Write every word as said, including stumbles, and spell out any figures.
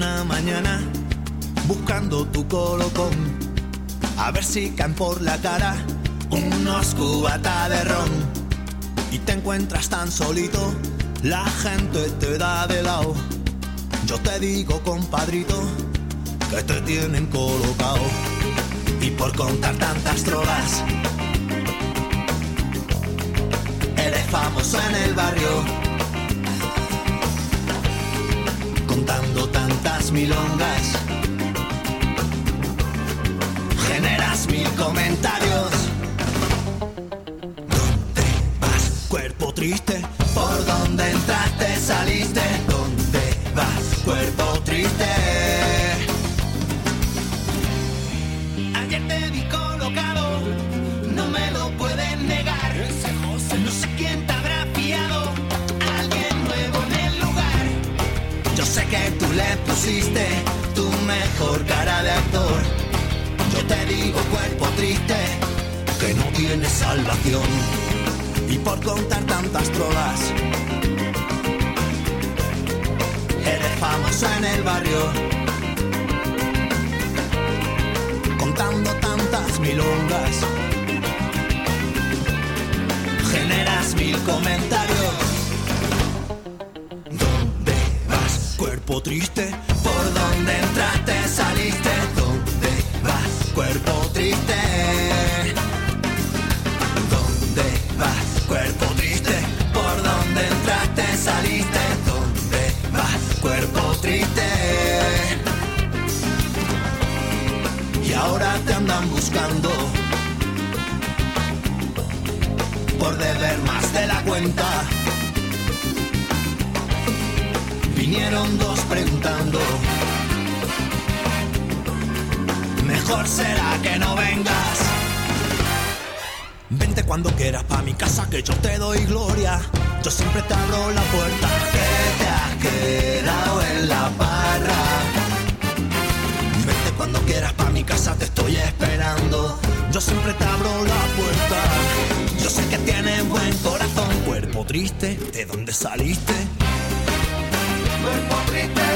una mañana buscando tu colocón, a ver si caen por la cara unos cubatas de ron, y te encuentras tan solito, la gente te da de lado. Yo te digo, compadrito, que te tienen colocado, y por contar tantas drogas eres famoso en el barrio, contando tantas milongas, generas mil comentarios. ¿Dónde vas, cuerpo triste? ¿Por dónde entraste, saliste? ¿Dónde vas, cuerpo triste? Ayer te vi colocado, no me lo pueden negar. Ese José, no sé quién te habrá fiado, alguien nuevo en el lugar. Yo sé que tú le pusiste tu mejor cara de actor. Yo te digo, cuerpo triste, que no tienes salvación, y por contar tantas trolas eres famoso en el barrio, contando tantas milongas, generas mil comentarios. ¿Dónde vas, cuerpo triste? ¿Por dónde entraste, saliste? ¿Dónde vas, cuerpo triste? ¿Dónde vas, cuerpo triste? ¿Por dónde entraste, saliste? ¿Dónde vas, cuerpo triste? Y ahora te andan buscando por deber más de la cuenta. Vinieron dos preguntando, mejor será que no vengas. Vente cuando quieras pa' mi casa, que yo te doy gloria. Yo siempre te abro la puerta, que te has quedado en la barra. Vente cuando quieras pa' mi casa, te estoy esperando. Yo siempre te abro la puerta. Yo sé que tienes buen corazón, cuerpo triste, ¿de dónde saliste? Cuerpo triste.